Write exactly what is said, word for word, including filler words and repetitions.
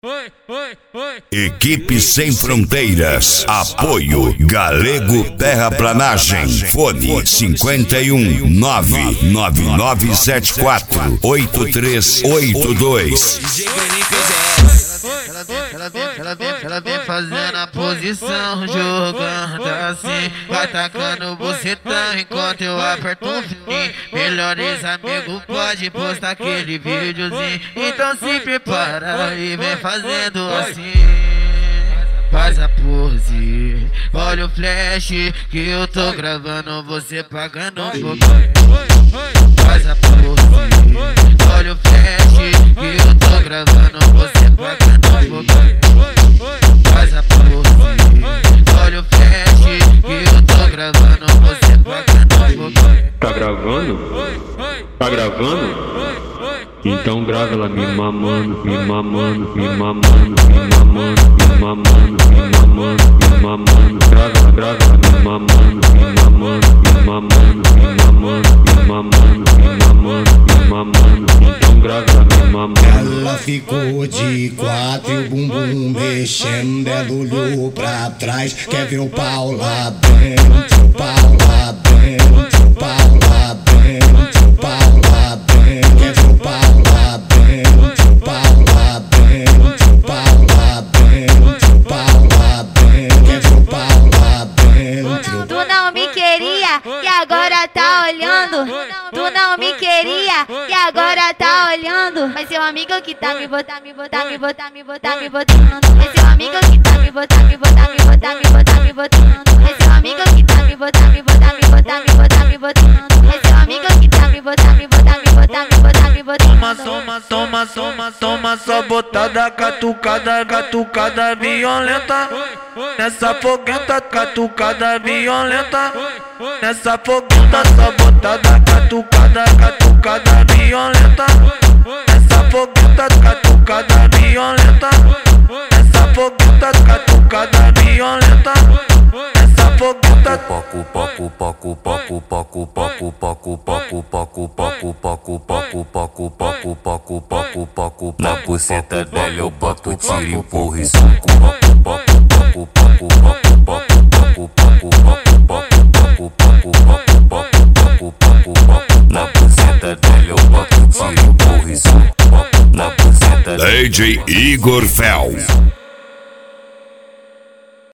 Equipe Sem Fronteiras, apoio Galego Terraplanagem, fone cinquenta e um, nove nove nove sete quatro, oito três oito dois. Ela vem, ela vem, ela vem, ela vem fazendo a posição, jogando assim, vai tacando bucetão enquanto eu aperto o fim. Melhores amigos pode postar aquele videozinho, então se prepara e vem fazendo assim. Faz a pose, olha o flash que eu tô gravando, você pagando um pouquinho. Faz a pose, olha o flash que eu tô gravando, você pagando um pouquinho. Faz a pose, olha o flash que eu tô gravando, você pagando um pouquinho. Tá gravando? Tá gravando? Então grava ela me mamando, me mamando, me mamando, me mamando, me mamando, me mamando, me mamando. Grava, grava, me mamando, me mamando, me mamando, me mamando, me mamando, me mamando, me mamando. Então grava ela me mamando. Ela ficou de quatro e o bumbum mexendo, ela olhou pra trás, quer ver o pau lá dentro, o pau lá dentro, o pau lá dentro, o pau lá dentro, quer ver o pau lá dentro, o pau lá dentro, o pau lá dentro, o pau lá dentro, quer ver o pau lá dentro. Tu não me queria e agora tá olhando. Tu não me queria e agora tá olhando. Mas seu amigo que tá me botar, me botar, me botar, me botar, me botando. Mas seu amigo que tá me botar, me botar, me botar, me botar, me botando. Mas seu amigo que tá me botar, me botar, me botar, me botar, me botando. Mas seu amigo que tá me botar, me botar, me botar, me botar, me botando. Toma, toma, toma, toma, toma, só botada, catucada, catucada violenta. Nessa foguenta, catucada violenta. Nessa foguenta, só botada, catucada, catucada violenta. Nessa foguenta, catucada violenta. Nessa foguenta, catucada violenta. Nessa foguenta, poco, poco, poco, poco, poco, poco, poco, poco, poco, poco, poco, poco, poco, poco, poco, poco, poco, na buceta dela eu boto tiro, empurro e suco. Poco, poco, poco, poco, poco, poco, poco, poco, poco, poco, poco, poco, poco, poco, poco, poco, na buceta dela eu boto tiro, empurro e suco. Na buceta D J Igor Fel.